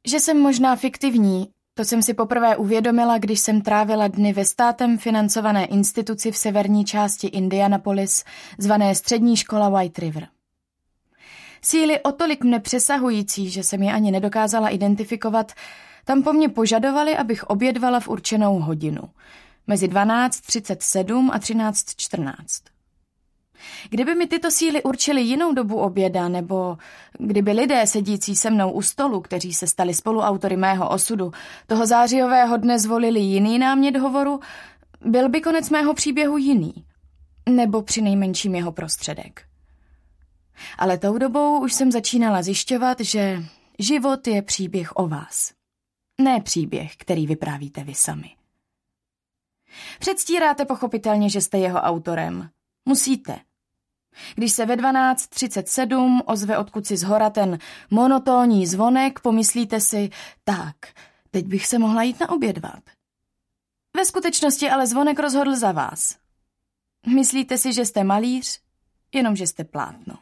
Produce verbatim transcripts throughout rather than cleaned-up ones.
Že jsem možná fiktivní, to jsem si poprvé uvědomila, když jsem trávila dny ve státem financované instituci v severní části Indianapolis, zvané Střední škola White River. Síly o tolik mne přesahující, že jsem je ani nedokázala identifikovat, tam po mně požadovali, abych obědvala v určenou hodinu, mezi dvanáct třicet sedm a třináct čtrnáct. Kdyby mi tyto síly určily jinou dobu oběda, nebo kdyby lidé sedící se mnou u stolu, kteří se stali spoluautory mého osudu, toho zářijového dne zvolili jiný námět hovoru, byl by konec mého příběhu jiný, nebo přinejmenším jeho prostředek. Ale tou dobou už jsem začínala zjišťovat, že život je příběh o vás. Ne příběh, který vyprávíte vy sami. Předstíráte pochopitelně, že jste jeho autorem. Musíte. Když se ve dvanáct třicet sedm ozve odkud si zhora ten monotónní zvonek, pomyslíte si, tak, teď bych se mohla jít naobědvat. Ve skutečnosti ale zvonek rozhodl za vás. Myslíte si, že jste malíř, jenomže jste plátno.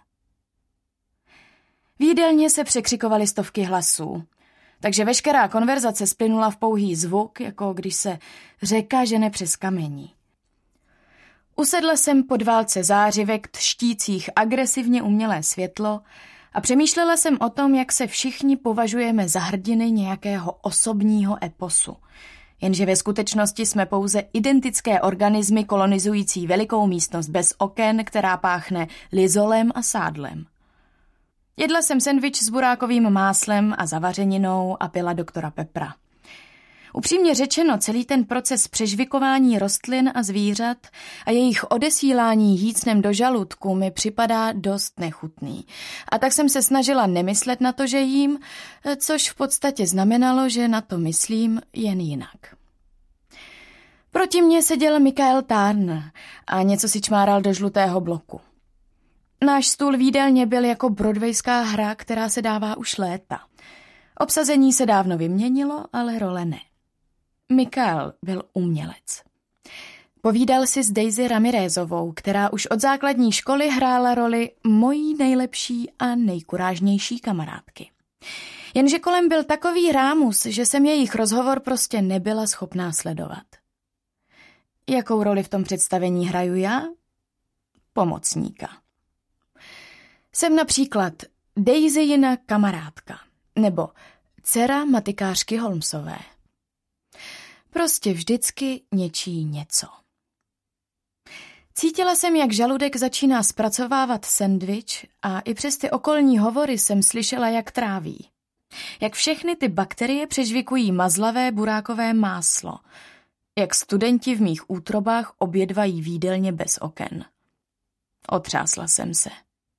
V jídelně se překřikovaly stovky hlasů, takže veškerá konverzace splynula v pouhý zvuk, jako když se řeka žene přes kamení. Usedla jsem pod válce zářivek tštících agresivně umělé světlo a přemýšlela jsem o tom, jak se všichni považujeme za hrdiny nějakého osobního eposu. Jenže ve skutečnosti jsme pouze identické organismy kolonizující velikou místnost bez oken, která páchne lizolem a sádlem. Jedla jsem sendvič s burákovým máslem a zavařeninou a pila doktora Pepra. Upřímně řečeno, celý ten proces přežvikování rostlin a zvířat a jejich odesílání jícnem do žaludku mi připadá dost nechutný. A tak jsem se snažila nemyslet na to, že jím, což v podstatě znamenalo, že na to myslím jen jinak. Proti mně seděl Michael Turner a něco si čmáral do žlutého bloku. Náš stůl v jídelně byl jako broadwayská hra, která se dává už léta. Obsazení se dávno vyměnilo, ale role ne. Michael byl umělec. Povídal si s Daisy Ramirezovou, která už od základní školy hrála roli mojí nejlepší a nejkurážnější kamarádky. Jenže kolem byl takový rámus, že jsem jejich rozhovor prostě nebyla schopná sledovat. Jakou roli v tom představení hraju já? Pomocníka. Jsem například Daisyjina kamarádka, nebo dcera matikářky Holmesové. Prostě vždycky něčí něco. Cítila jsem, jak žaludek začíná zpracovávat sendvič a i přes ty okolní hovory jsem slyšela, jak tráví. Jak všechny ty bakterie přežvikují mazlavé burákové máslo. Jak studenti v mých útrobách obědvají v jídelně bez oken. Otřásla jsem se.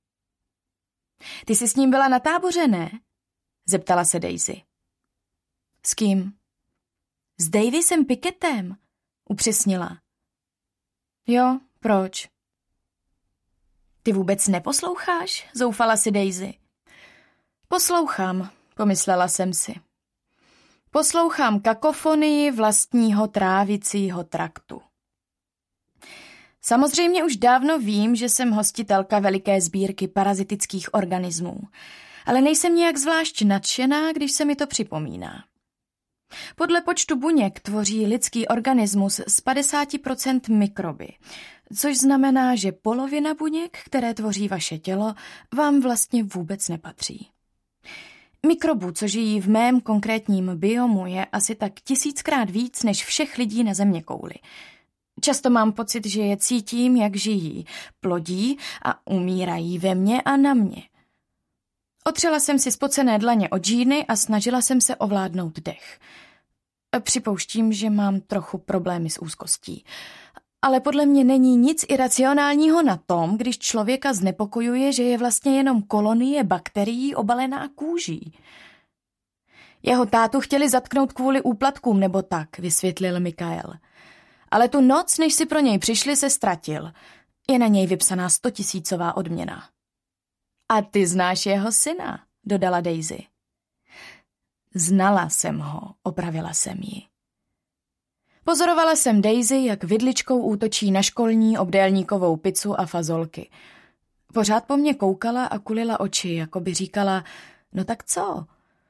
Ty jsi s ním byla na táboře, ne? Zeptala se Daisy. S kým? S Davisem Pickettem, upřesnila. Jo, proč? Ty vůbec neposloucháš? Zoufala si Daisy. Poslouchám, pomyslela jsem si. Poslouchám kakofonii vlastního trávicího traktu. Samozřejmě už dávno vím, že jsem hostitelka veliké sbírky parazitických organismů, ale nejsem nějak zvlášť nadšená, když se mi to připomíná. Podle počtu buněk tvoří lidský organismus z padesát procent mikroby, což znamená, že polovina buněk, které tvoří vaše tělo, vám vlastně vůbec nepatří. Mikrobů, co žijí v mém konkrétním biomu, je asi tak tisíckrát víc než všech lidí na zeměkouli. Často mám pocit, že je cítím, jak žijí, plodí a umírají ve mně a na mě. Otřela jsem si spocené dlaně od džíny a snažila jsem se ovládnout dech. Připouštím, že mám trochu problémy s úzkostí. Ale podle mě není nic iracionálního na tom, když člověka znepokojuje, že je vlastně jenom kolonie bakterií obalená kůží. Jeho tátu chtěli zatknout kvůli úplatkům nebo tak, vysvětlil Michael. Ale tu noc, než si pro něj přišli, se ztratil. Je na něj vypsaná stotisícová odměna. A ty znáš jeho syna, dodala Daisy. Znala jsem ho, opravila jsem ji. Pozorovala jsem Daisy, jak vidličkou útočí na školní obdélníkovou pizzu a fazolky. Pořád po mně koukala a kulila oči, jako by říkala, no tak co?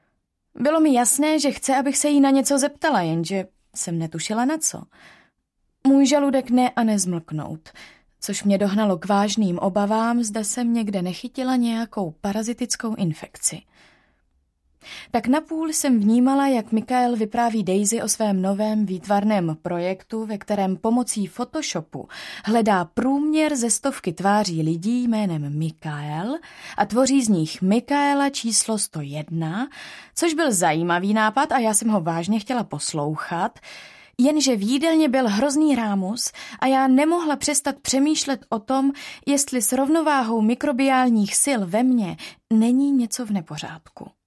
Bylo mi jasné, že chce, abych se jí na něco zeptala, jenže jsem netušila na co. Můj žaludek ne a nezmlknout, což mě dohnalo k vážným obavám, zda jsem někde nechytila nějakou parazitickou infekci. Tak napůl jsem vnímala, jak Mikael vypráví Daisy o svém novém výtvarném projektu, ve kterém pomocí Photoshopu hledá průměr ze stovky tváří lidí jménem Mikael a tvoří z nich Mikaela číslo sto jedna, což byl zajímavý nápad a já jsem ho vážně chtěla poslouchat, jenže v jídelně byl hrozný rámus a já nemohla přestat přemýšlet o tom, jestli s rovnováhou mikrobiálních sil ve mně není něco v nepořádku.